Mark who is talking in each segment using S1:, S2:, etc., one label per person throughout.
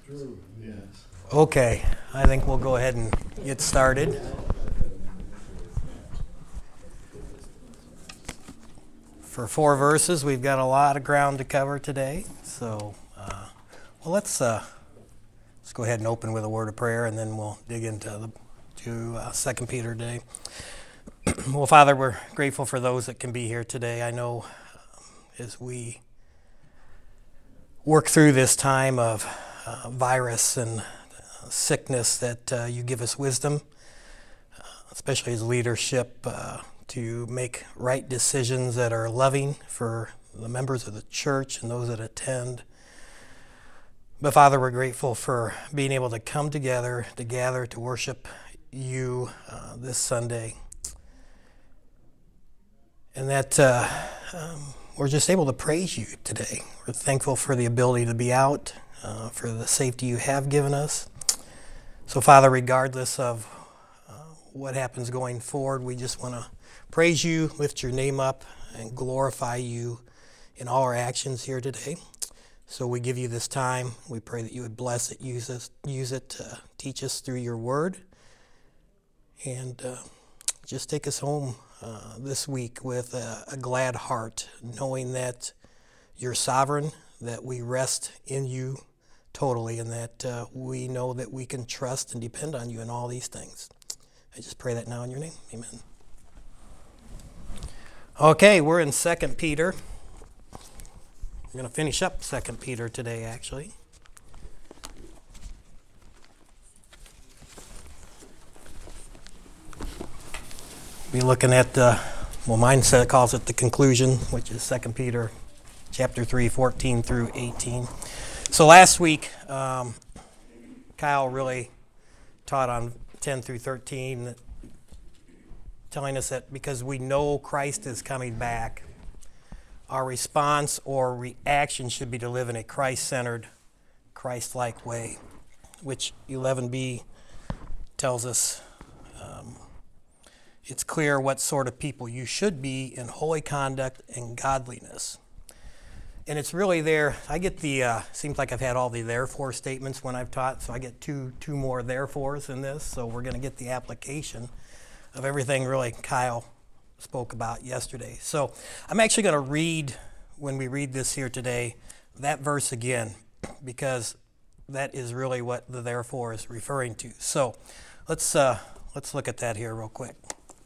S1: Okay, I think we'll go ahead and get started. For 4 verses, we've got a lot of ground to cover today. So, let's go ahead and open with a word of prayer, and then we'll dig into 2 Peter today. Well, Father, we're grateful for those that can be here today. I know as we work through this time of virus and sickness that you give us wisdom, especially as leadership, to make right decisions that are loving for the members of the church and those that attend. But Father, we're grateful for being able to come together, to gather, to worship you this Sunday. And that we're just able to praise you today. We're thankful for the ability to be out, for the safety you have given us. So, Father, regardless of what happens going forward, we just want to praise you, lift your name up, and glorify you in all our actions here today. So we give you this time. We pray that you would bless it, use it to teach us through your word. And just take us home this week with a glad heart, knowing that you're sovereign, that we rest in you totally, and that we know that we can trust and depend on you in all these things. I just pray that now in your name. Amen. Okay, we're in 2 Peter. We're going to finish up 2 Peter today, actually. Be looking at mine calls it the conclusion, which is 2 Peter chapter 3, 14 through 18. So last week, Kyle really taught on 10 through 13, telling us that because we know Christ is coming back, our response or reaction should be to live in a Christ-centered, Christ-like way, which 11b tells us it's clear what sort of people you should be in holy conduct and godliness. And it's really there. I get seems like I've had all the therefore statements when I've taught, so I get two more therefores in this. So we're going to get the application of everything really Kyle spoke about yesterday. So I'm actually going to read, when we read this here today, that verse again, because that is really what the therefore is referring to. So let's look at that here real quick.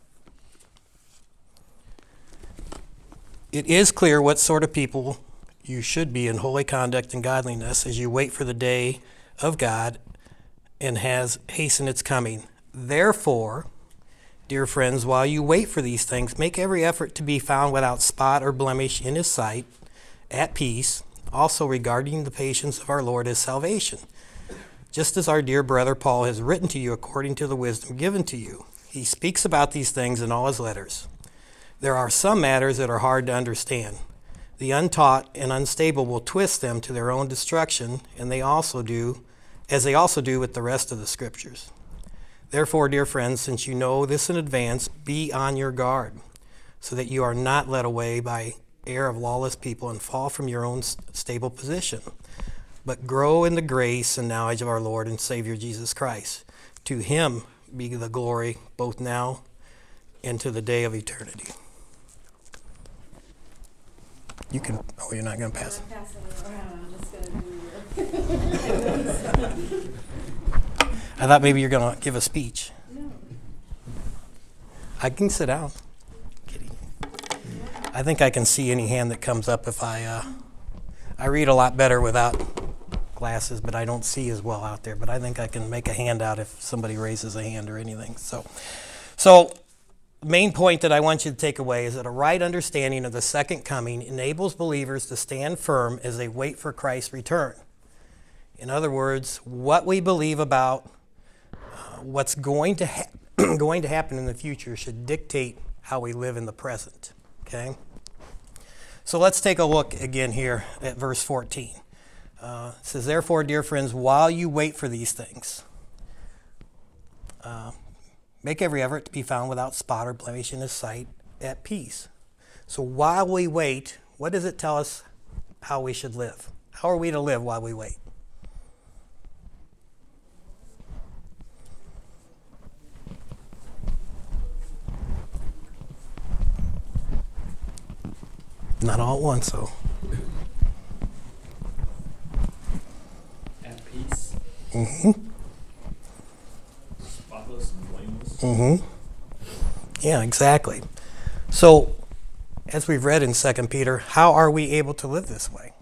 S1: It is clear what sort of people you should be in holy conduct and godliness as you wait for the day of God and has hastened its coming. Therefore, dear friends, while you wait for these things, make every effort to be found without spot or blemish in his sight, at peace, also regarding the patience of our Lord as salvation. Just as our dear brother Paul has written to you according to the wisdom given to you. He speaks about these things in all his letters. There are some matters that are hard to understand. The untaught and unstable will twist them to their own destruction, and they also do with the rest of the scriptures. Therefore, dear friends, since you know this in advance, be on your guard, so that you are not led away by error of lawless people and fall from your own stable position, but grow in the grace and knowledge of our Lord and Savior Jesus Christ. To him be the glory both now and to the day of eternity. You can, you're not going to pass it.
S2: I'm passing it around. I'm just going to do your...
S1: I thought maybe you're going to give a speech.
S2: No.
S1: I can sit down. Kidding. I think I can see any hand that comes up if I read a lot better without glasses, but I don't see as well out there. But I think I can make a hand out if somebody raises a hand or anything. So the main point that I want you to take away is that a right understanding of the second coming enables believers to stand firm as they wait for Christ's return. In other words, what we believe about what's going to happen in the future should dictate how we live in the present. Okay? So let's take a look again here at verse 14. It says, therefore, dear friends, while you wait for these things, make every effort to be found without spot or blemish in his sight, at peace. So while we wait, what does it tell us how we should live? How are we to live while we wait? Not all at once, though.
S3: At peace,
S1: Mm-hmm.
S3: spotless and blameless.
S1: Mm-hmm. Yeah, exactly. So, as we've read in 2 Peter, how are we able to live this way?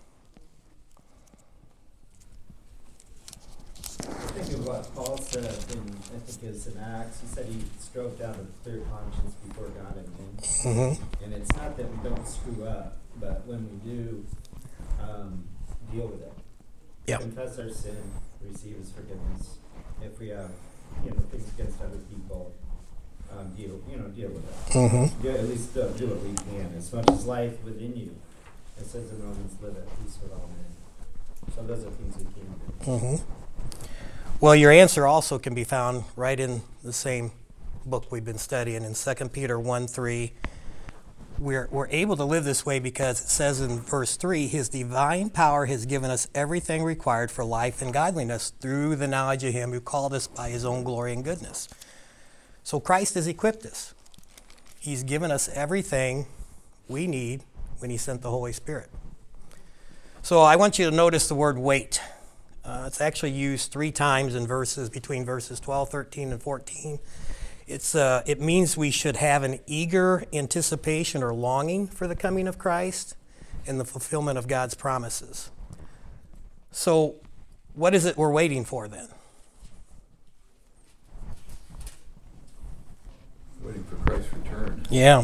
S4: Think of what Paul said in, I think it's in Acts, he said he strove to have a clear conscience before God and men.
S1: Mm-hmm.
S4: And it's not that we don't screw up, but when we do, deal with it.
S1: Yep.
S4: Confess our sin, receive his forgiveness. If we have, things against other people, deal with it.
S1: Mm-hmm.
S4: At least do what we can, as much as life within you. It says in Romans, live at peace with all men. So those are things we can do.
S1: Mm-hmm. Well, your answer also can be found right in the same book we've been studying in 2 Peter 1:3. We're able to live this way because it says in verse 3, his divine power has given us everything required for life and godliness through the knowledge of him who called us by his own glory and goodness. So Christ has equipped us. He's given us everything we need when he sent the Holy Spirit. So I want you to notice the word wait. It's actually used 3 times in between verses 12, 13, and 14. It means we should have an eager anticipation or longing for the coming of Christ and the fulfillment of God's promises. So what is it we're waiting for then?
S5: Waiting for Christ's return.
S1: Yeah.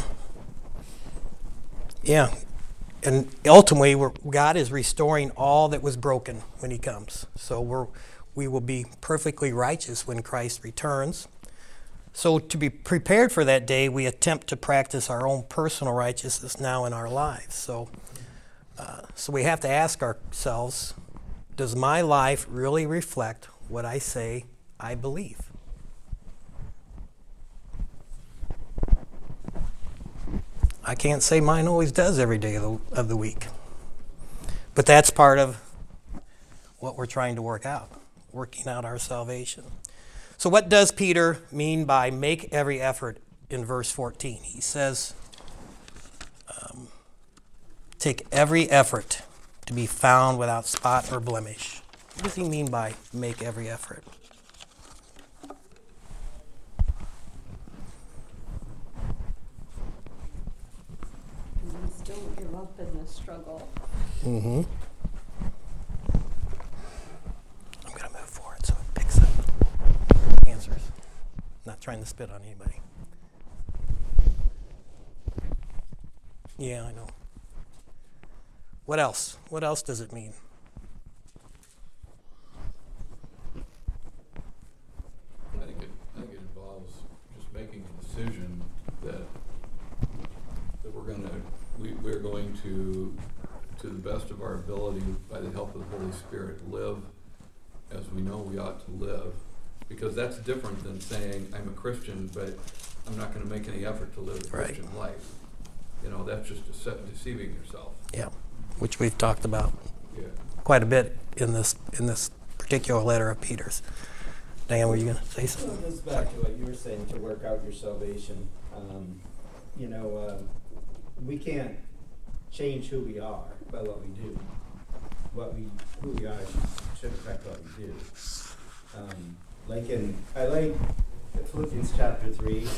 S1: Yeah. And ultimately, God is restoring all that was broken when he comes. So we will be perfectly righteous when Christ returns. So to be prepared for that day, we attempt to practice our own personal righteousness now in our lives. So we have to ask ourselves, does my life really reflect what I say I believe? I can't say mine always does every day of the week. But that's part of what we're trying to work out, working out our salvation. So what does Peter mean by make every effort in verse 14? He says, take every effort to be found without spot or blemish. What does he mean by make every effort?
S2: Please don't give up in the struggle.
S1: Mm-hmm. I'm going to move forward so it picks up answers. Not trying to spit on anybody. Yeah, I know. What else? What else does it mean?
S5: I think it involves just making a decision that we're going to the best of our ability, by the help of the Holy Spirit, live as we know we ought to live. Because that's different than saying, I'm a Christian, but I'm not going to make any effort to live a Christian life. That's just deceiving yourself.
S1: Yeah, which we've talked about
S5: Yeah.
S1: quite a bit in this particular letter of Peter's. Diane, were you going to say
S4: Well,
S1: something?
S4: it goes back to what you were saying, to work out your salvation. We can't change who we are by what we do. Who we are should affect what we do. I like Philippians chapter 3.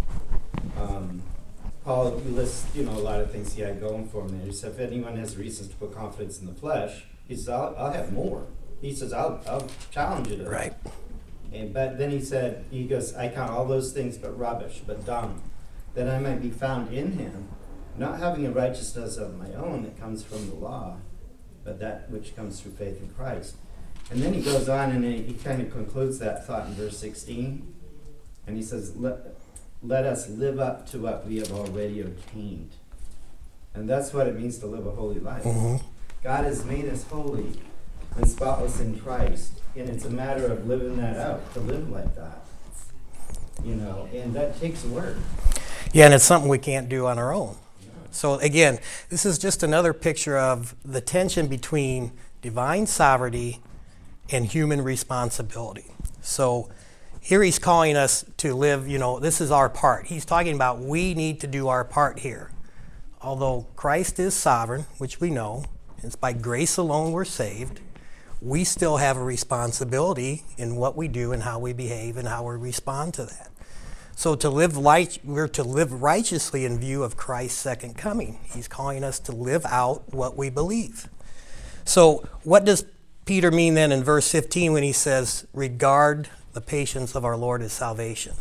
S4: Paul lists, a lot of things he had going for him there. He said, if anyone has reasons to put confidence in the flesh, he says, I'll have more. He says, I'll challenge you to that.
S1: Right.
S4: But then he goes, I count all those things but rubbish, but dung, that I might be found in him, not having a righteousness of my own that comes from the law, but that which comes through faith in Christ. And then he goes on and he kind of concludes that thought in verse 16. And he says, let us live up to what we have already obtained. And that's what it means to live a holy life.
S1: Mm-hmm.
S4: God has made us holy and spotless in Christ. And it's a matter of living that out, to live like that. And that takes work.
S1: Yeah, and it's something we can't do on our own. So again, this is just another picture of the tension between divine sovereignty and human responsibility. So here he's calling us to live, this is our part. He's talking about we need to do our part here. although Christ is sovereign, which we know, it's by grace alone we're saved, we still have a responsibility in what we do and how we behave and how we respond to that. So we're to live righteously in view of Christ's second coming. He's calling us to live out what we believe. So what does Peter mean then in verse 15 when he says, regard the patience of our Lord as salvation?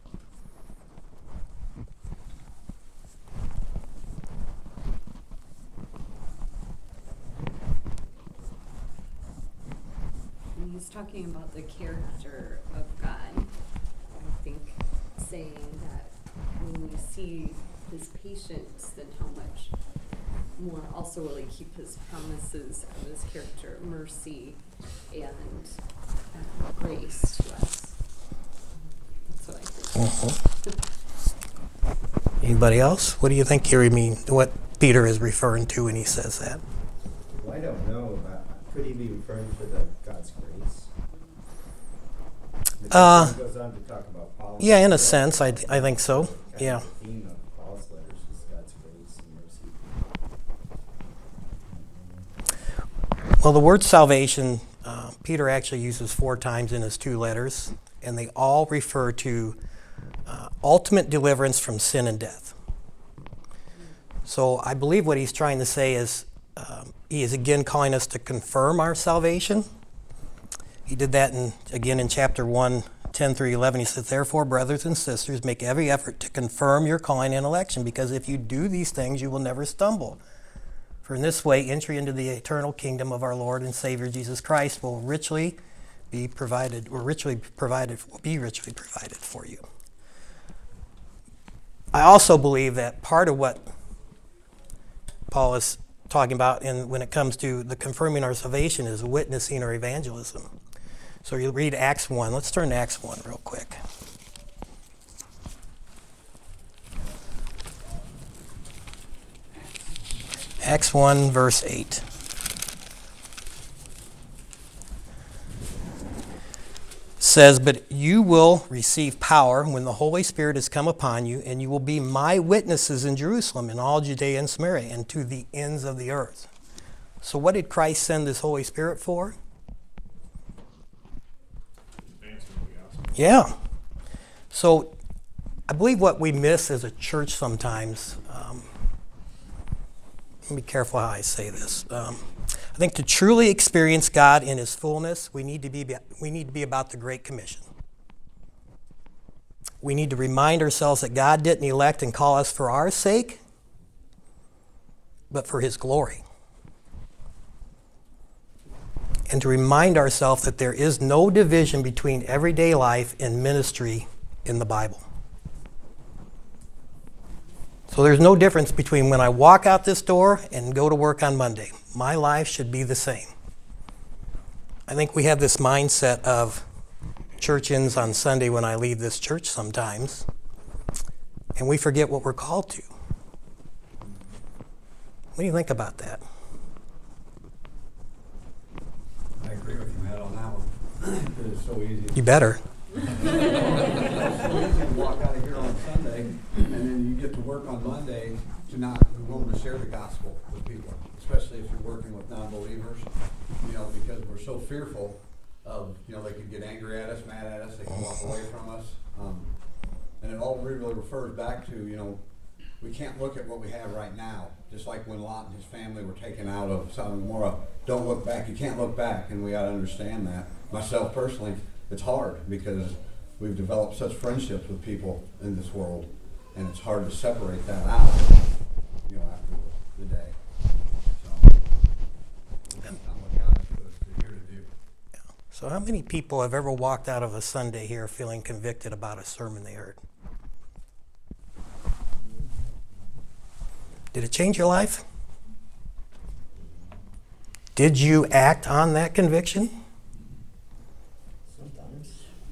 S2: He's talking about the character of God. I think saying that when we see his patience, then how much more also will he keep his promises of his character, mercy and grace to us. That's what I think.
S1: Anybody else? What do you think what Peter is referring to when he says that?
S4: Well, I don't know, but could he be referring to God's grace? He goes on to talk about Paul.
S1: Yeah, in a sense, I think so. Yeah.
S4: The theme of Paul's letters is God's grace and mercy.
S1: Well, the word salvation, Peter actually uses 4 times in his 2 letters, and they all refer to ultimate deliverance from sin and death. So I believe what he's trying to say is he is again calling us to confirm our salvation. He did that again in chapter 1, 10 through 11. He says, therefore, brothers and sisters, make every effort to confirm your calling and election, because if you do these things, you will never stumble. For in this way, entry into the eternal kingdom of our Lord and Savior Jesus Christ will richly be provided for you. I also believe that part of what Paul is talking about when it comes to the confirming our salvation is witnessing or evangelism. So you read Acts 1. Let's turn to Acts 1 real quick. Acts 1, verse 8. Says, but you will receive power when the Holy Spirit has come upon you, and you will be my witnesses in Jerusalem and all Judea and Samaria and to the ends of the earth. So what did Christ send this Holy Spirit for? Yeah. So I believe what we miss as a church sometimes, let me be careful how I say this. I think to truly experience God in his fullness, we need to be about the Great Commission. We need to remind ourselves that God didn't elect and call us for our sake, but for his glory. And to remind ourselves that there is no division between everyday life and ministry in the Bible. So there's no difference between when I walk out this door and go to work on Monday. My life should be the same. I think we have this mindset of church ends on Sunday when I leave this church sometimes, and we forget what we're called to. What do you think about that?
S3: I agree with you, Matt, on that one. It's so easy.
S1: You better.
S3: It's so easy to walk out of here on Sunday, and then you get to work on Monday to not be willing to share the gospel with people, especially if you're working with non-believers, because we're so fearful of, they could get angry at us, mad at us, they can walk away from us. And it all really refers back to, we can't look at what we have right now. Just like when Lot and his family were taken out of Sodom and Gomorrah, don't look back. You can't look back, and we got to understand that. Myself personally, it's hard because we've developed such friendships with people in this world, and it's hard to separate that out, after the day. So, that's not what God has put us here to do.
S1: So how many people have ever walked out of a Sunday here feeling convicted about a sermon they heard? Did it change your life? Did you act on that conviction?
S4: Sometimes.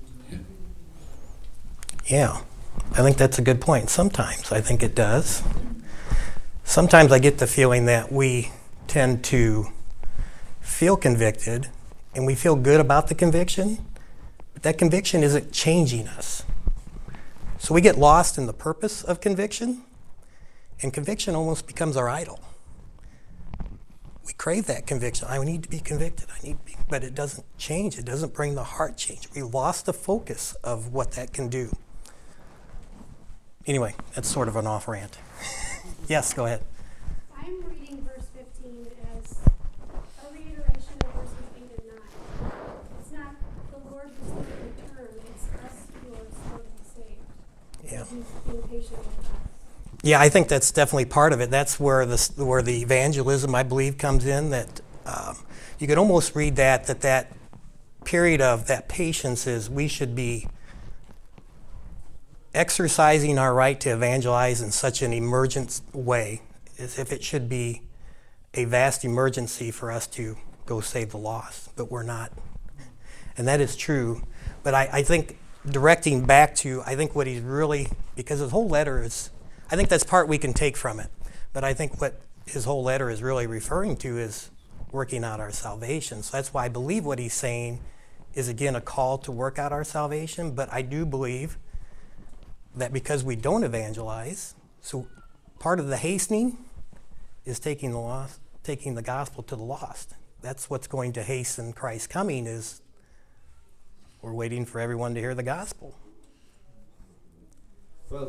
S1: Yeah, I think that's a good point. Sometimes I think it does. Sometimes I get the feeling that we tend to feel convicted and we feel good about the conviction, but that conviction isn't changing us. So we get lost in the purpose of conviction And conviction almost becomes our idol. We crave that conviction. I need to be convicted. But it doesn't change. It doesn't bring the heart change. We lost the focus of what that can do. Anyway, that's sort of an off rant. Yes, go ahead.
S6: I'm reading verse 15 as a reiteration of verses 8 and 9. It's not the Lord who's going to return, it's us who are slow to be saved.
S1: Yeah.
S6: He's being patient with us.
S1: Yeah, I think that's definitely part of it. That's where the evangelism, I believe, comes in. That you could almost read that period of that patience is we should be exercising our right to evangelize in such an emergent way, as if it should be a vast emergency for us to go save the lost, but we're not. And that is true. But I think directing back to, I think what he's really, because his whole letter is, I think that's part we can take from it. But I think what his whole letter is really referring to is working out our salvation. So that's why I believe what he's saying is, again, a call to work out our salvation. But I do believe that because we don't evangelize, so part of the hastening is taking the gospel to the lost. That's what's going to hasten Christ's coming, is we're waiting for everyone to hear the gospel.
S4: Well,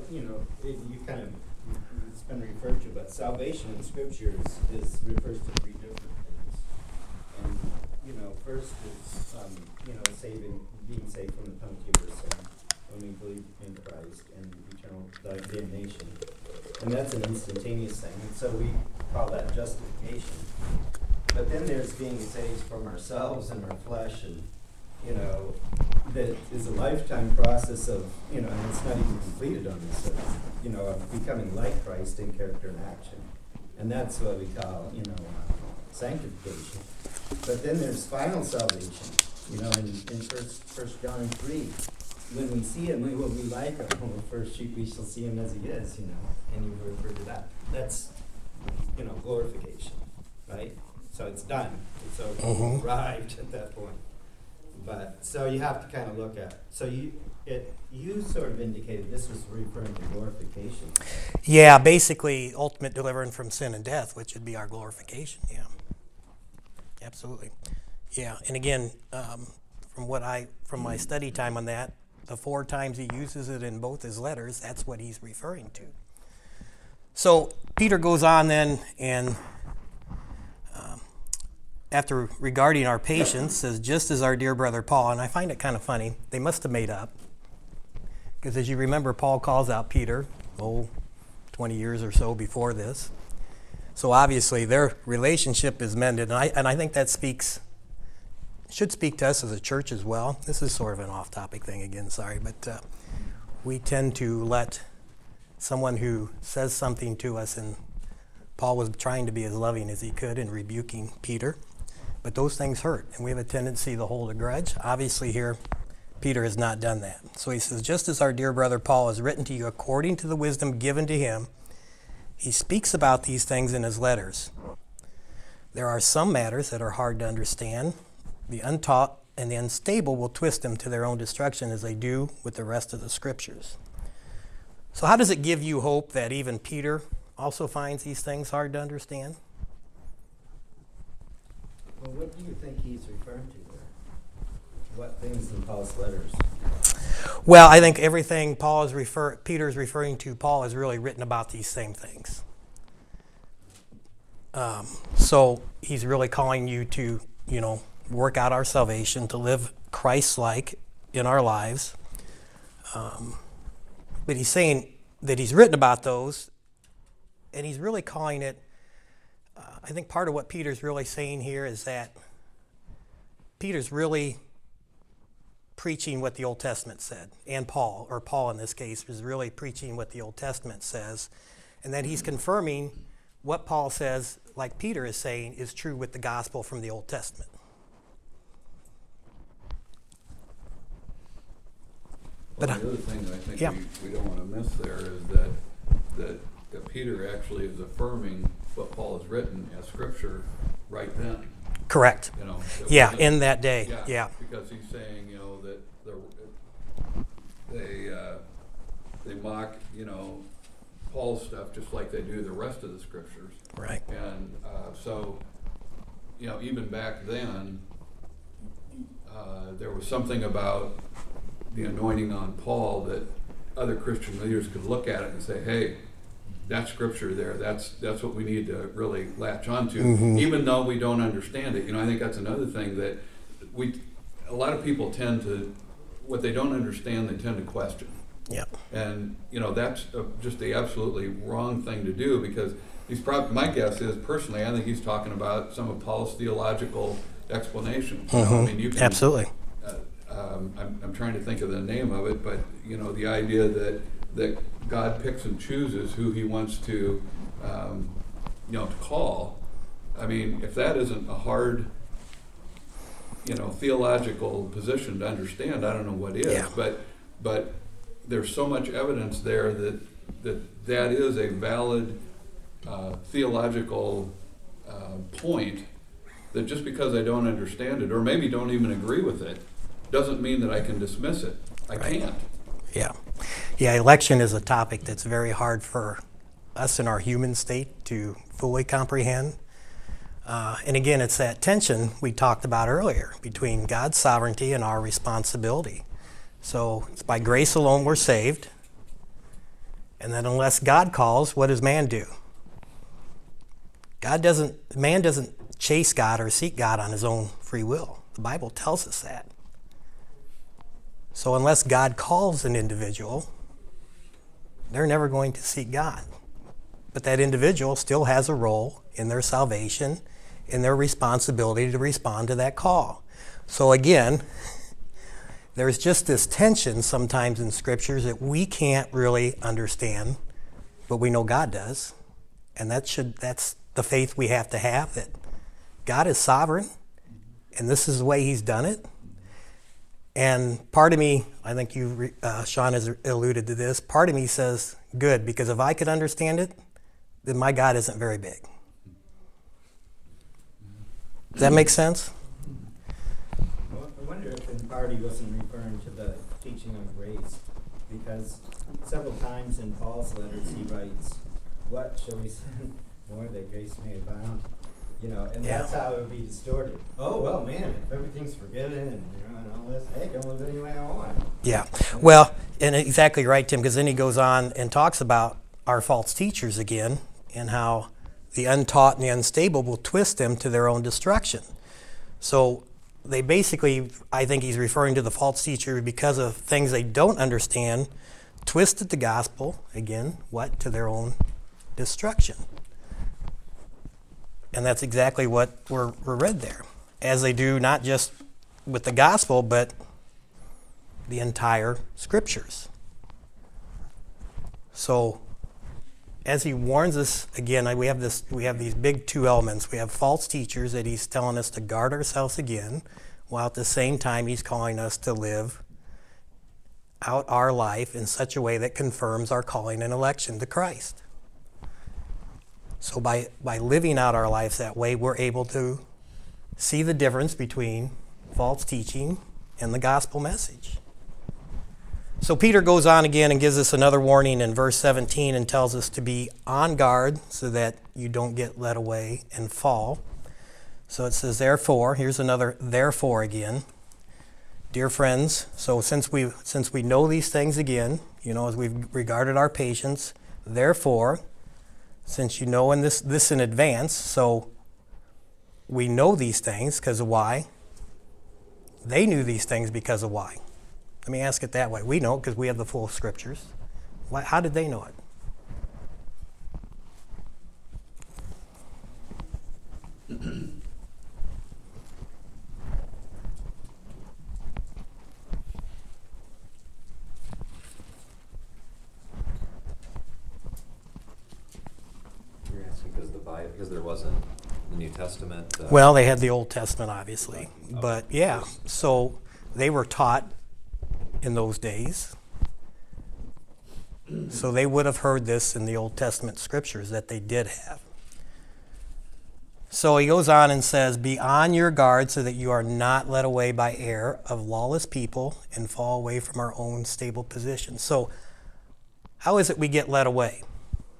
S4: it's been referred to, but salvation in Scripture refers to three different things. And, first is, being saved from the penalty of our sin when we believe in Christ and eternal damnation. And that's an instantaneous thing, and so we call that justification. But then there's being saved from ourselves and our flesh, and that is a lifetime process of, and it's not even completed on this earth, of becoming like Christ in character and action. And that's what we call, sanctification. But then there's final salvation, in First John 3. When we see him, we will be like him. When we first sheep, we shall see him as he is, and you refer to that. That's, glorification, right? So it's done. So we've arrived at that point. But so you have to kind of look at. So you sort of indicated this was referring to glorification.
S1: Yeah, basically ultimate deliverance from sin and death, which would be our glorification. Yeah, absolutely. Yeah, and again, from my study time on that, the 4 times he uses it in both his letters, that's what he's referring to. So Peter goes on then, and after regarding our patience, says, just as our dear brother Paul, and I find it kind of funny, they must have made up, because as you remember, Paul calls out Peter, 20 years or so before this. So obviously their relationship is mended, and I think that should speak to us as a church as well. This is sort of an off-topic thing again, sorry, but we tend to let someone who says something to us, and Paul was trying to be as loving as he could in rebuking Peter, but those things hurt, and we have a tendency to hold a grudge. Obviously here, Peter has not done that. So he says, just as our dear brother Paul has written to you according to the wisdom given to him, he speaks about these things in his letters. There are some matters that are hard to understand. The untaught and the unstable will twist them to their own destruction, as they do with the rest of the scriptures. So how does it give you hope that even Peter also finds these things hard to understand?
S4: Well, what do you think he's referring to there? What things in Paul's letters?
S1: Well, I think everything Peter's referring to, Paul has really written about these same things. So he's really calling you to, work out our salvation, to live Christ-like in our lives. But he's saying that he's written about those, and he's really calling it, I think part of what Peter's really saying here is that Peter's really preaching what the Old Testament said, and Paul in this case, is really preaching what the Old Testament says, and that he's confirming what Paul says, like Peter is saying, is true with the gospel from the Old Testament.
S5: Well,
S1: But
S5: the other thing that I think
S1: yeah.
S5: we don't want to miss there is that Peter actually is affirming what Paul has written as scripture right then.
S1: Correct.
S5: That
S1: Yeah,
S5: wasn't-
S1: in that day. Yeah.
S5: Because he's saying, that they mock, Paul's stuff just like they do the rest of the scriptures.
S1: Right.
S5: And so, you know, even back then, there was something about the anointing on Paul that other Christian leaders could look at it and say, hey, that scripture there, that's what we need to really latch onto, even though we don't understand it. You know, I think that's another thing that a lot of people tend to, what they don't understand, they tend to question.
S1: Yep.
S5: And, you know, that's just the absolutely wrong thing to do, because my guess is, personally, I think he's talking about some of Paul's theological explanations. You know, I mean, you can,
S1: Absolutely.
S5: I'm trying to think of the name of it, but, you know, the idea that God picks and chooses who he wants to, you know, to call. I mean, if that isn't a hard, you know, theological position to understand, I don't know what is.
S1: Yeah.
S5: But there's so much evidence there that is a valid theological point, that just because I don't understand it, or maybe don't even agree with it, doesn't mean that I can dismiss it. I can't.
S1: Yeah. Yeah, election is a topic that's very hard for us in our human state to fully comprehend. And again, it's that tension we talked about earlier between God's sovereignty and our responsibility. So it's by grace alone we're saved. And then unless God calls, what does man do? Man doesn't chase God or seek God on his own free will. The Bible tells us that. So unless God calls an individual, they're never going to seek God. But that individual still has a role in their salvation, in their responsibility to respond to that call. So again, there's just this tension sometimes in scriptures that we can't really understand, but we know God does. And that's the faith we have to have, that God is sovereign, and this is the way he's done it. And part of me, I think Sean has alluded to this, part of me says, good, because if I could understand it, then my God isn't very big. Does that make sense?
S4: Well, I wonder if in part he wasn't referring to the teaching of grace, because several times in Paul's letters he writes, what shall we send more that grace may abound? You know, and that's how it would be distorted. Oh, well, man, if everything's forgiven and, you know, and all this, hey, I can live any way I want.
S1: Yeah. Well, and exactly right, Tim, because then he goes on and talks about our false teachers again, and how the untaught and the unstable will twist them to their own destruction. So they basically, I think he's referring to the false teacher because of things they don't understand, twisted the gospel, again, to their own destruction. And that's exactly what we're read there, as they do not just with the gospel, but the entire scriptures. So, as he warns us, again, we have these big two elements. We have false teachers that he's telling us to guard ourselves again, while at the same time he's calling us to live out our life in such a way that confirms our calling and election to Christ. So by living out our lives that way, we're able to see the difference between false teaching and the gospel message. So Peter goes on again and gives us another warning in verse 17 and tells us to be on guard so that you don't get led away and fall. So it says, therefore, here's another therefore again. Dear friends, so since we know these things again, you know, as we've regarded our patience, therefore, since you know this in advance, so we know these things because of why? They knew these things because of why? Let me ask it that way. We know because we have the full scriptures. How did they know it?
S7: You're asking because there wasn't the New Testament.
S1: Well, they had the Old Testament, obviously. But yeah, so they were taught in those days. So they would have heard this in the Old Testament scriptures that they did have. So he goes on and says, be on your guard so that you are not led away by error of lawless people and fall away from our own stable position. So how is it we get led away?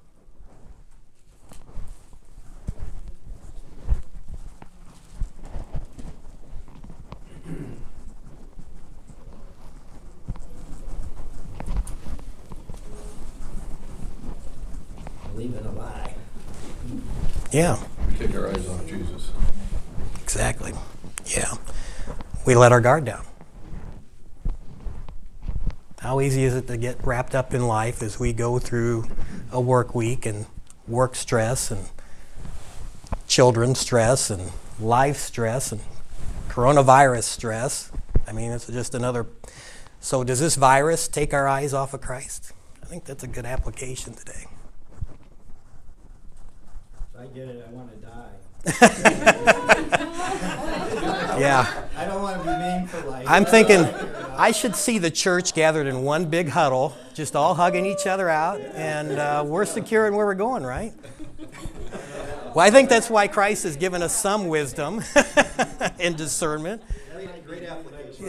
S1: Yeah,
S5: We take our eyes off Jesus.
S1: exactly. Yeah. We let our guard down. How easy is it to get wrapped up in life as we go through a work week and work stress and children stress and life stress and coronavirus stress? I mean, it's just another. So does this virus take our eyes off of Christ? I think that's a good application today.
S4: If I get it, I want to die.
S1: Yeah.
S4: I don't want to be maimed for life.
S1: I'm thinking I should see the church gathered in one big huddle, just all hugging each other out, and we're secure in where we're going, right? Well, I think that's why Christ has given us some wisdom and discernment.
S4: Great application.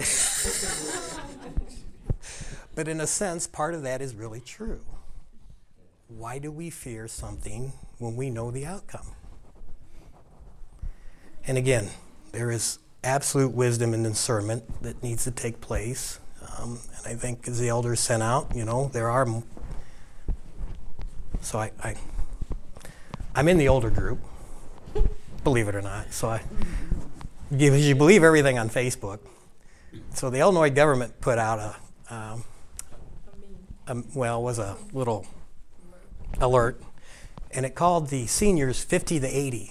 S1: But in a sense, part of that is really true. Why do we fear something when we know the outcome? And again, there is absolute wisdom and discernment that needs to take place. And I think as the elders sent out, there are. So I'm in the older group, believe it or not. So you believe everything on Facebook. So the Illinois government put out was a little alert, and it called the seniors 50 to 80.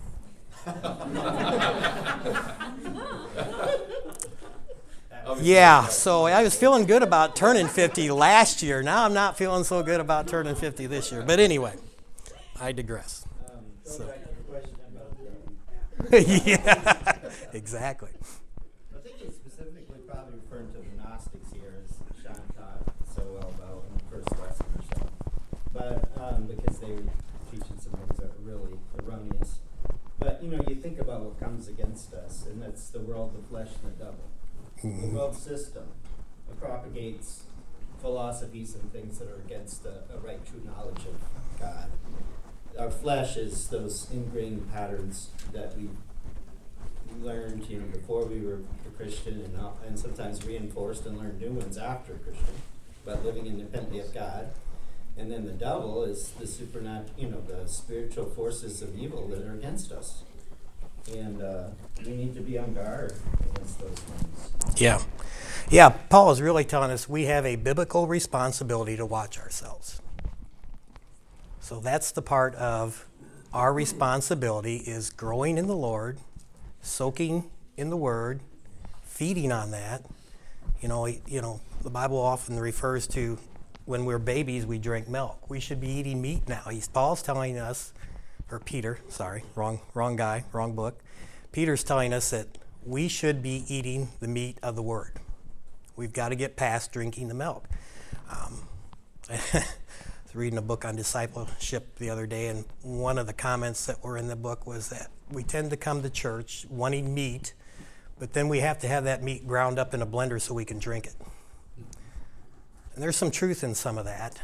S1: Yeah, so I was feeling good about turning 50 last year. Now I'm not feeling so good about turning 50 this year. But anyway, I digress.
S4: Going back to your question about
S1: Yeah, exactly.
S4: I think he's specifically probably referring to the Gnostics here, as Sean taught so well about in the first lesson or so. But because they were teaching some things that were really erroneous. But you think about what comes against us, and that's the world, the flesh, and the devil. The world system propagates philosophies and things that are against a right, true knowledge of God. Our flesh is those ingrained patterns that we learned, before we were a Christian, and sometimes reinforced and learned new ones after Christian, but living independently of God. And then the devil is the supernatural, the spiritual forces of evil that are against us. And we need to be on guard against those things.
S1: Yeah, Paul is really telling us we have a biblical responsibility to watch ourselves. So that's the part of our responsibility, is growing in the Lord, soaking in the Word, feeding on that. The Bible often refers to when we're babies, we drink milk. We should be eating meat now. Paul's telling us, or Peter, sorry, wrong guy, wrong book. Peter's telling us that we should be eating the meat of the Word. We've got to get past drinking the milk. I was reading a book on discipleship the other day, and one of the comments that were in the book was that we tend to come to church wanting meat, but then we have to have that meat ground up in a blender so we can drink it. And there's some truth in some of that.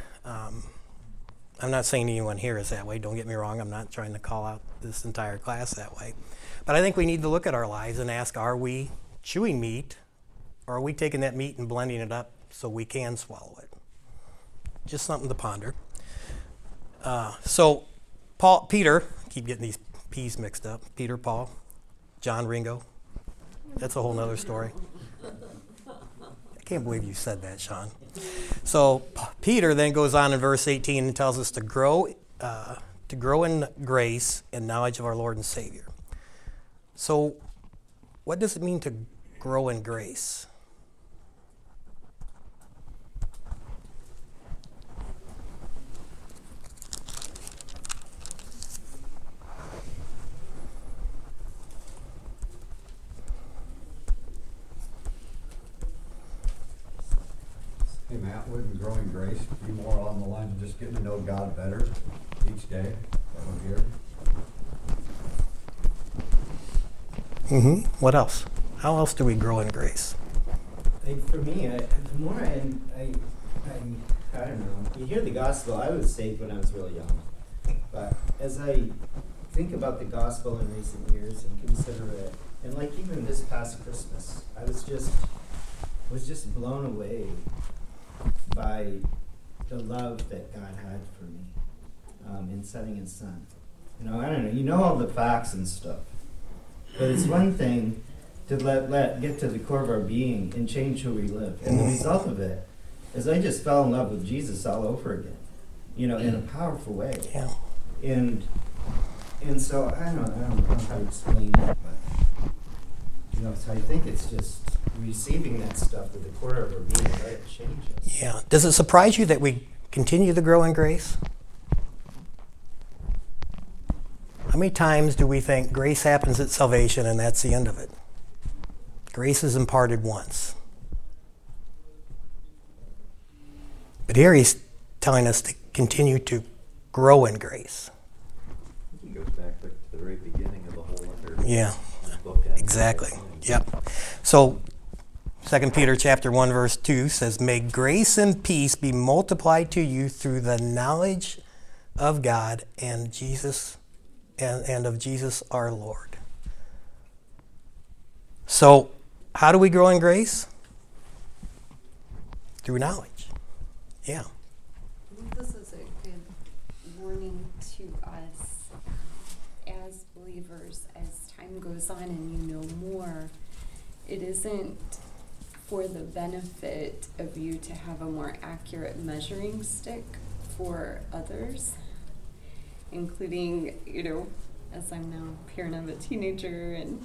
S1: I'm not saying anyone here is that way. Don't get me wrong. I'm not trying to call out this entire class that way. But I think we need to look at our lives and ask, are we chewing meat, or are we taking that meat and blending it up so we can swallow it? Just something to ponder. So Peter, keep getting these P's mixed up. Peter, Paul, John, Ringo. That's a whole nother story. I can't believe you said that, Sean. So Peter then goes on in verse 18 and tells us to grow in grace and knowledge of our Lord and Savior. So what does it mean to grow in grace?
S3: Hey Matt, wouldn't growing grace be more along the lines of just getting to know God better each day that we're here?
S1: What else? How else do we grow in grace?
S4: For me, the more I don't know, you hear the gospel. I was saved when I was really young. But as I think about the gospel in recent years and consider it, and like even this past Christmas, I was just blown away by the love that God had for me in sending His Son. I don't know, you know all the facts and stuff. But it's one thing to let get to the core of our being and change who we live. And the result of it is I just fell in love with Jesus all over again, in a powerful way.
S1: Yeah.
S4: And so I don't know how to explain it, but so I think it's just receiving that stuff to the core of our being, let it change us.
S1: Yeah. Does it surprise you that we continue to grow in grace? How many times do we think grace happens at salvation and that's the end of it? Grace is imparted once. But here he's telling us to continue to grow in grace.
S7: He goes back to the very beginning of the whole letter.
S1: Yeah,
S7: Bookend.
S1: exactly. Yep. So 2 Peter chapter 1 verse 2 says, "May grace and peace be multiplied to you through the knowledge of God and Jesus and of Jesus our Lord." So, how do we grow in grace? Through knowledge. Yeah.
S2: I think this is a good warning to us as believers as time goes on and you know more. It isn't for the benefit of you to have a more accurate measuring stick for others, including, as I'm now a parent of a teenager and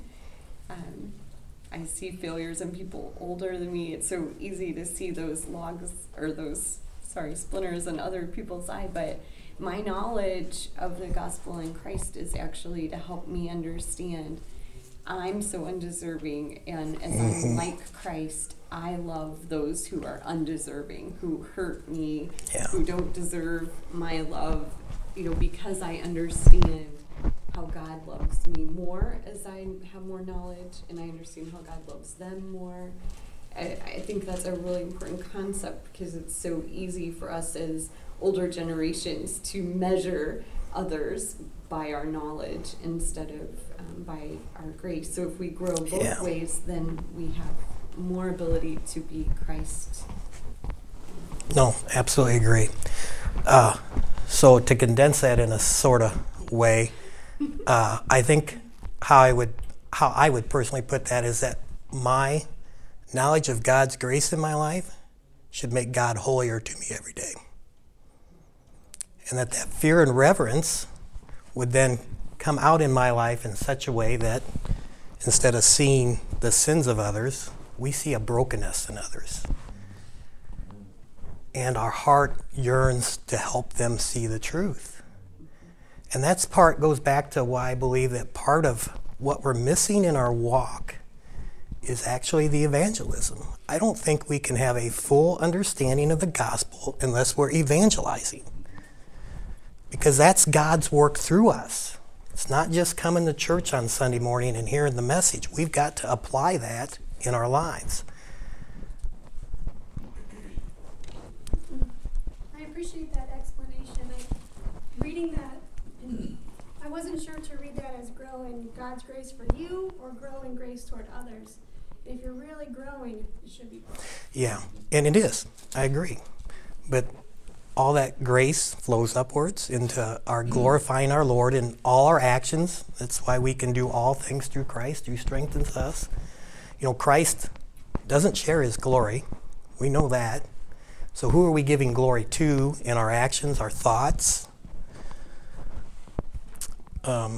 S2: I see failures in people older than me. It's so easy to see those logs or splinters in other people's eye, but my knowledge of the gospel in Christ is actually to help me understand I'm so undeserving, and as I'm like Christ, I love those who are undeserving, who hurt me, who don't deserve my love, because I understand how God loves me more as I have more knowledge, and I understand how God loves them more. I think that's a really important concept because it's so easy for us as older generations to measure others by our knowledge instead of by our grace. So if we grow both ways, then we have more ability to be Christ.
S1: No, absolutely agree. So to condense that in a sort of way, I think how I would personally put that is that my knowledge of God's grace in my life should make God holier to me every day. And that fear and reverence would then come out in my life in such a way that instead of seeing the sins of others, we see a brokenness in others. And our heart yearns to help them see the truth. And that's goes back to why I believe that part of what we're missing in our walk is actually the evangelism. I don't think we can have a full understanding of the gospel unless we're evangelizing. Because that's God's work through us. It's not just coming to church on Sunday morning and hearing the message. We've got to apply that in our lives.
S6: I appreciate that explanation. Reading that, I wasn't sure to read that as grow in God's grace for you or grow in grace toward others. If you're really growing, it should be both.
S1: Yeah, and it is. I agree. But all that grace flows upwards into our glorifying our Lord in all our actions. That's why we can do all things through Christ who strengthens us. Christ doesn't share his glory. We know that. So who are we giving glory to in our actions, our thoughts?
S4: One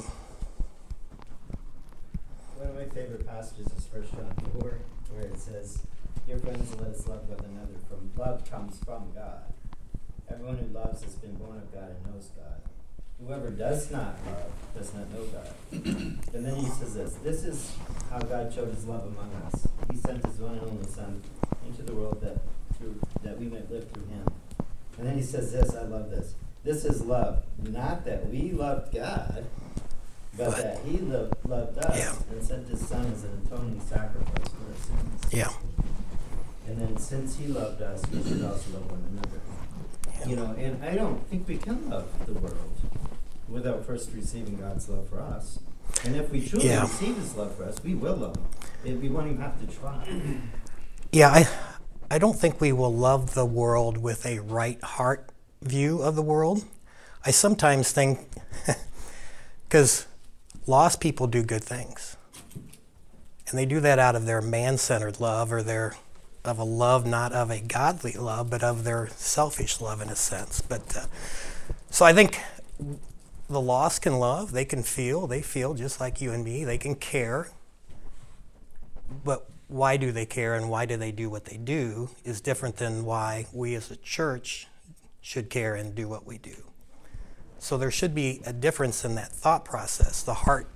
S4: of my favorite passages is 1 John 4, where it says, "Dear friends, let us love one another, for love comes from God. Everyone who loves has been born of God and knows God. Whoever does not love does not know God." And then he says this is how God showed his love among us. He sent his one and only Son into the world that we might live through him. And then he says this, I love this. This is love, not that we loved God, but that he loved us and sent his Son as an atoning sacrifice for our sins.
S1: Yeah.
S4: And then since he loved us, we should also love one another. And I don't think we can love the world without first receiving God's love for us. And if we truly receive his love for us, we will love him. We won't even have to try.
S1: Yeah, I don't think we will love the world with a right heart view of the world. I sometimes think Because lost people do good things. And they do that out of their man-centered love, or of a love not of a godly love, but of their selfish love in a sense. But so I think the lost can love, they can feel, they feel just like you and me, they can care. But why do they care and why do they do what they do is different than why we as a church should care and do what we do. So there should be a difference in that thought process. The heart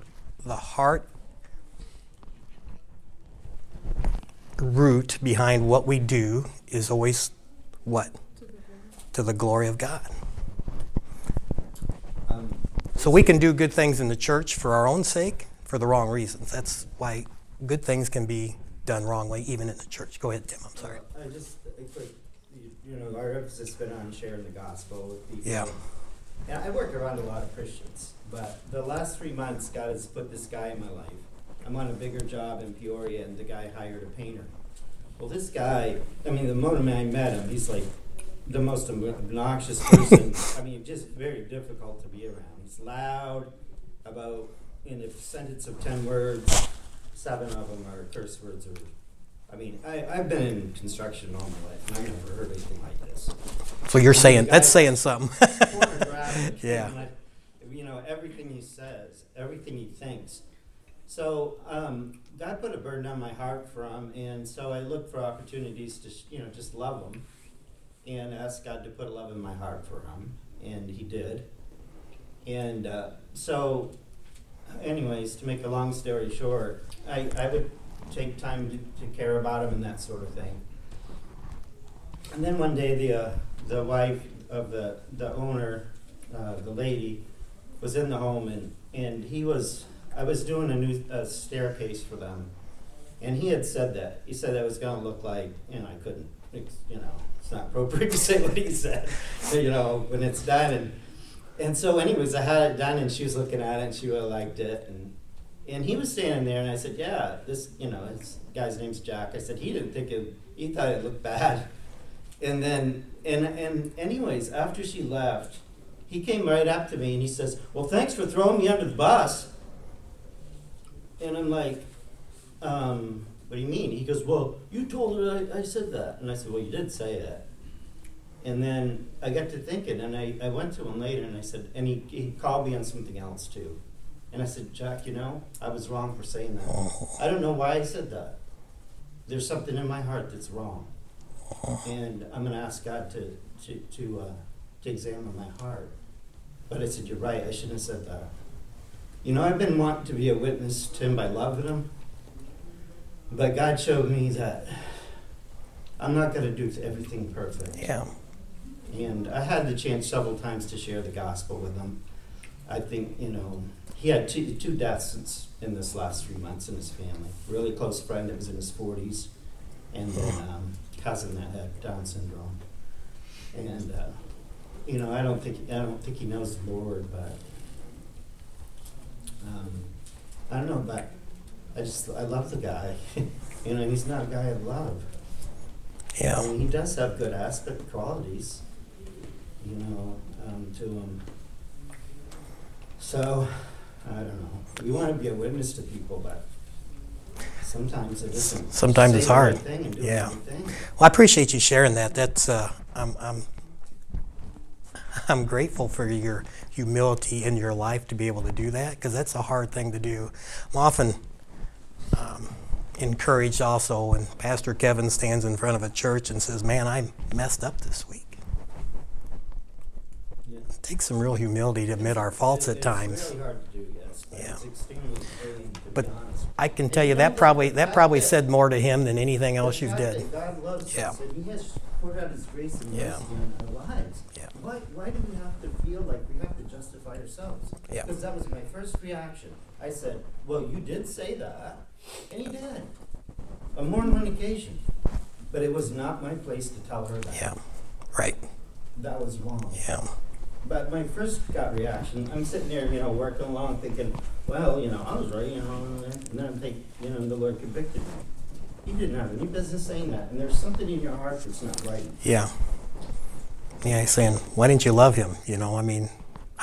S1: root behind what we do is always what? To the glory of God. So we can do good things in the church for our own sake, for the wrong reasons. That's why good things can be done wrongly, even in the church. Go ahead, Tim. I'm sorry.
S4: Our emphasis has been on sharing the gospel with people.
S1: Yeah.
S4: And I work around a lot of Christians, but the last 3 months, God has put this guy in my life. I'm on a bigger job in Peoria, and the guy hired a painter. Well, this guy, the moment I met him, he's like the most obnoxious person. Just very difficult to be around. He's loud, in a sentence of 10 words, 7 of them are curse words. I've been in construction all my life, and I've never heard anything like this.
S1: So you're saying, that's saying something.
S4: Pornographic.
S1: Yeah.
S4: Everything he says, everything he thinks. So God put a burden on my heart for him, and so I looked for opportunities to, just love him, and asked God to put a love in my heart for him, and he did. And so, anyways, to make a long story short, I would take time to care about him and that sort of thing. And then one day, the wife of the owner, the lady, was in the home, and I was doing a staircase for them, and he had said that. He said that was going to look like, I couldn't, it's not appropriate to say what he said, when it's done. And so anyways, I had it done, and she was looking at it, and she really liked it, and he was standing there, and I said, yeah, this guy's name's Jack. I said, he thought it looked bad. And then, and anyways, after she left, he came right up to me, and he says, well, thanks for throwing me under the bus. And I'm like, what do you mean? He goes, well, you told her I said that. And I said, well, you did say that. And then I got to thinking, and I went to him later, and I said, and he called me on something else too. And I said, Jack, I was wrong for saying that. I don't know why I said that. There's something in my heart that's wrong. And I'm going to ask God to examine my heart. But I said, you're right, I shouldn't have said that. I've been wanting to be a witness to him by loving him. But God showed me that I'm not going to do everything perfect.
S1: Yeah.
S4: And I had the chance several times to share the gospel with him. I think, he had two deaths in this last 3 months in his family. Really close friend that was in his 40s, and then cousin that had Down syndrome. And I don't think he knows the Lord, but I don't know. But I love the guy. He's not a guy I love.
S1: Yeah.
S4: He does have good aspect qualities, to him. So, I don't know. We want to be a witness to people, but sometimes it isn't.
S1: Sometimes it's hard.
S4: Say the right thing and do
S1: Yeah.
S4: the right thing.
S1: Well, I appreciate you sharing that. That's I'm grateful for your humility in your life to be able to do that, because that's a hard thing to do. I'm often encouraged also when Pastor Kevin stands in front of a church and says, man, I messed up this week.
S4: Yeah.
S1: It takes some real humility to admit our faults at times.
S4: It's really hard to do, yes. But
S1: Yeah.
S4: It's extremely freeing, to
S1: But
S4: be honest.
S1: I can tell you that probably said more to him than anything else you've
S4: The fact
S1: did.
S4: that God loves
S1: Yeah.
S4: us, and He has poured out His grace and
S1: Yeah.
S4: mercy in our lives.
S1: Yeah.
S4: Why do we have to feel like we have to justify ourselves?
S1: Yeah.
S4: Because that was my first reaction. I said, well, you did say that. And he did. On more than one occasion. But it was not my place to tell her that.
S1: Yeah, right.
S4: That was wrong.
S1: Yeah,
S4: But my first gut reaction, I'm sitting there, working along thinking, well, I was right, and then I'm thinking, the Lord convicted me. He didn't have any business saying that. And there's something in your heart that's not right.
S1: yeah. Yeah, he's saying, why didn't you love him?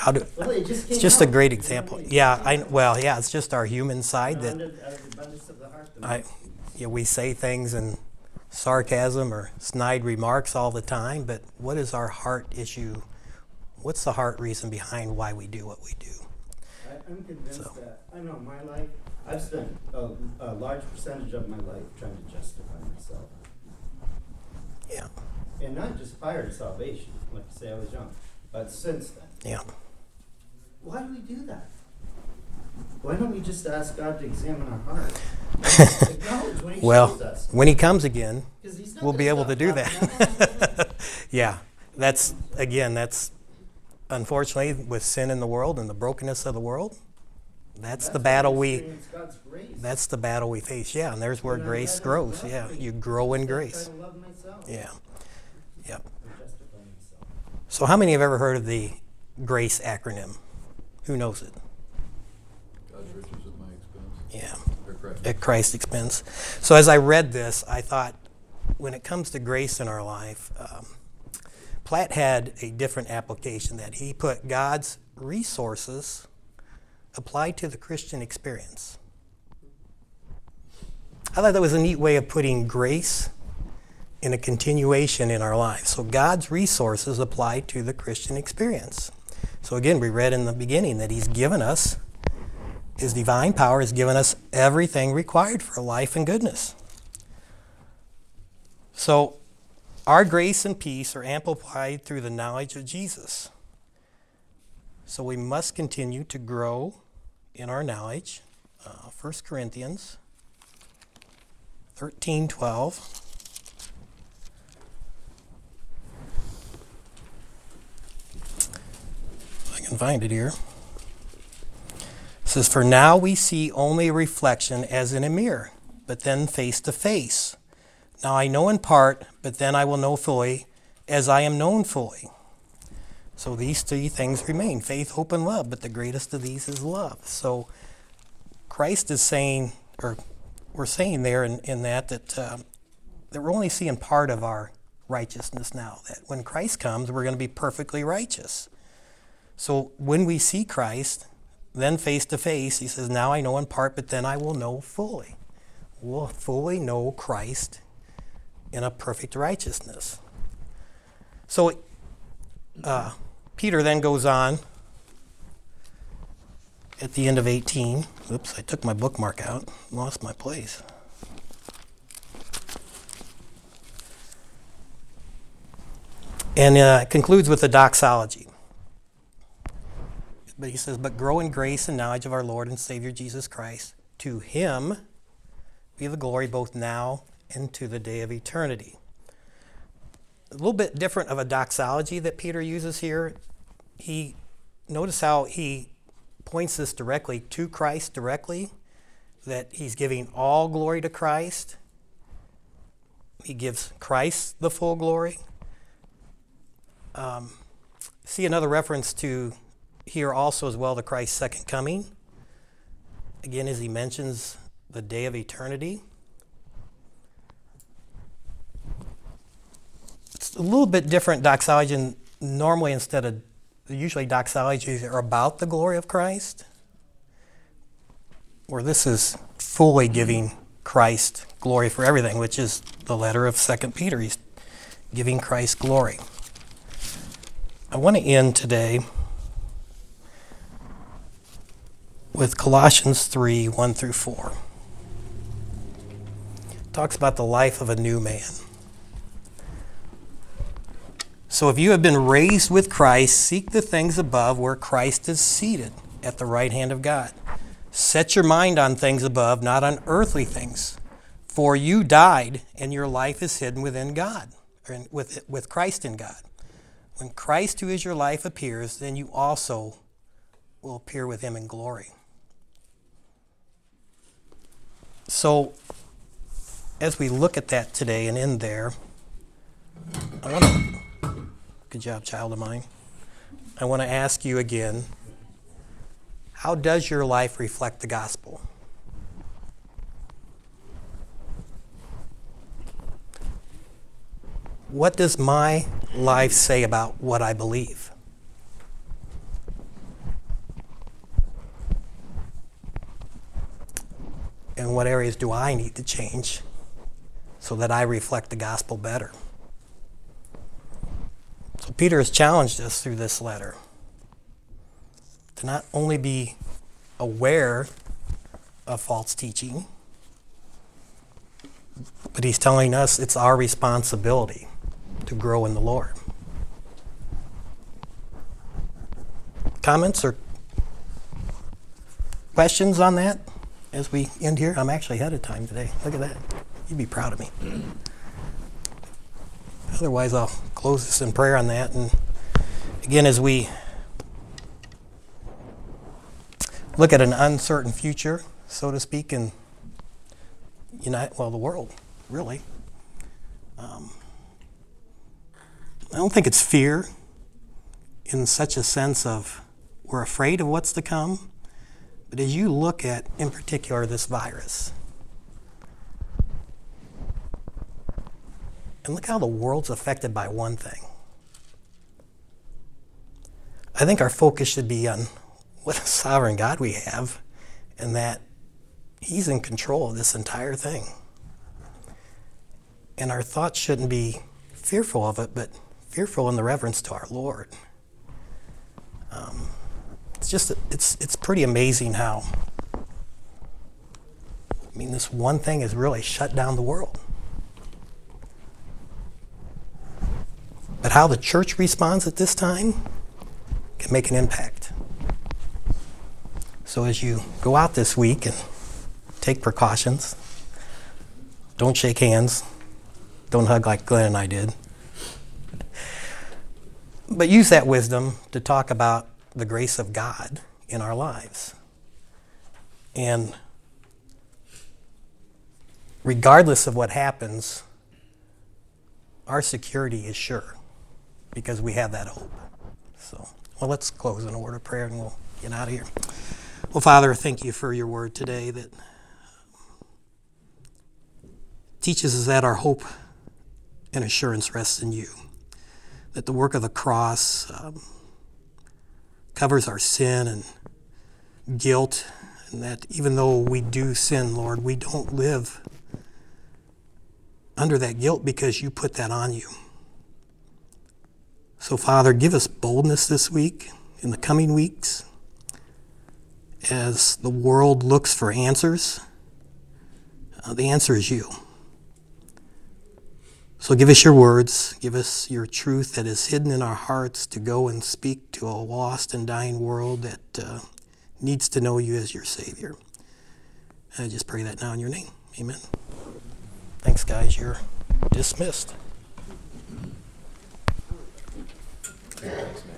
S1: how do,
S4: Well, it just
S1: it's
S4: came
S1: just a
S4: out,
S1: great
S4: you know what I
S1: example.
S4: mean?
S1: Yeah, well, yeah, it's just our human side that
S4: Out of the abundance of the heart, the
S1: I,
S4: mouth speaks.
S1: we say things in sarcasm or snide remarks all the time, but what is our heart issue? What's the heart reason behind why we do what we do?
S4: I'm convinced
S1: So.
S4: that, I know my life, I've spent a large percentage of my life trying to justify myself.
S1: Yeah,
S4: And not just prior to salvation, like I say, I was young, but since then.
S1: yeah.
S4: Why do we do that? Why don't we just ask God to examine our heart? Acknowledge when He
S1: Well,
S4: shows us.
S1: when He comes again,
S4: 'Cause He's not
S1: we'll
S4: gonna
S1: be able
S4: stop
S1: to do
S4: talking about
S1: that. Yeah, that's unfortunately with sin in the world and the brokenness of the world. That's the
S4: why
S1: battle
S4: we
S1: we.
S4: experience God's grace.
S1: That's the battle we face. Yeah, and there's where
S4: When I
S1: grace
S4: try to
S1: grows.
S4: love
S1: Yeah,
S4: me,
S1: you grow in
S4: I
S1: grace.
S4: try to love myself.
S1: Yeah, yep.
S4: Or justify myself.
S1: So, how many have ever heard of the GRACE acronym? Who knows it?
S5: God's riches at my expense.
S1: Yeah.
S5: Or Christ.
S1: At Christ's expense. So as I read this, I thought, when it comes to grace in our life, Platt had a different application that he put God's resources applied to the Christian experience. I thought that was a neat way of putting grace in a continuation in our lives. So God's resources applied to the Christian experience. So again, we read in the beginning that He's given us His divine power has given us everything required for life and goodness. So, our grace and peace are amplified through the knowledge of Jesus. So, we must continue to grow in our knowledge. 1 Corinthians 13:12. If I can find it here. It says, "For now we see only a reflection as in a mirror, but then face to face. Now I know in part, but then I will know fully, as I am known fully." So these three things remain: faith, hope, and love. But the greatest of these is love. So Christ is saying, or we're saying there in that we're only seeing part of our righteousness now. That when Christ comes, we're going to be perfectly righteous. So when we see Christ, then face to face, He says, "Now I know in part, but then I will know fully." We'll fully know Christ in a perfect righteousness. So Peter then goes on at the end of 18. Oops, I took my bookmark out, lost my place. And it concludes with the doxology. But he says, "But grow in grace and knowledge of our Lord and Savior Jesus Christ. To Him be the glory both now and to the day of eternity." A little bit different of a doxology that Peter uses here. Notice how he points this directly to Christ directly, that he's giving all glory to Christ. He gives Christ the full glory. See another reference to here also as well to Christ's second coming. Again, as he mentions the day of eternity. It's a little bit different doxology. And normally, usually doxologies are about the glory of Christ, where this is fully giving Christ glory for everything, which is the letter of 2 Peter. He's giving Christ glory. I want to end today with Colossians 3, 1 through 4. It talks about the life of a new man. "So if you have been raised with Christ, seek the things above where Christ is seated at the right hand of God. Set your mind on things above, not on earthly things. For you died, and your life is hidden within God, or with Christ in God. When Christ, who is your life, appears, then you also will appear with Him in glory." So, as we look at that today and in there, good job, child of mine. I want to ask you again, how does your life reflect the gospel? What does my life say about what I believe? what areas do I need to change so that I reflect the gospel better? So Peter has challenged us through this letter to not only be aware of false teaching, but he's telling us it's our responsibility to grow in the Lord. Comments or questions on that as we end here? I'm actually ahead of time today. Look at that. You'd be proud of me. Otherwise, I'll close this in prayer on that. And again, as we look at an uncertain future, so to speak, in the world, really. I don't think it's fear in such a sense of we're afraid of what's to come. But as you look at, in particular, this virus, and look how the world's affected by one thing. I think our focus should be on what a sovereign God we have, and that He's in control of this entire thing. And our thoughts shouldn't be fearful of it, but fearful in the reverence to our Lord. It's pretty amazing how, this one thing has really shut down the world. But how the church responds at this time can make an impact. So as you go out this week and take precautions, don't shake hands, don't hug like Glenn and I did, but use that wisdom to talk about the grace of God in our lives. And regardless of what happens, our security is sure because we have that hope. So, let's close in a word of prayer and we'll get out of here. Well, Father, thank you for your word today that teaches us that our hope and assurance rests in you, that the work of the cross covers our sin and guilt, and that even though we do sin, Lord, we don't live under that guilt because you put that on you. So, Father, give us boldness this week, in the coming weeks, as the world looks for answers. The answer is you. So give us your words, give us your truth that is hidden in our hearts to go and speak to a lost and dying world that needs to know you as your Savior. And I just pray that now in your name. Amen. Thanks, guys. You're dismissed.
S7: Thanks, man.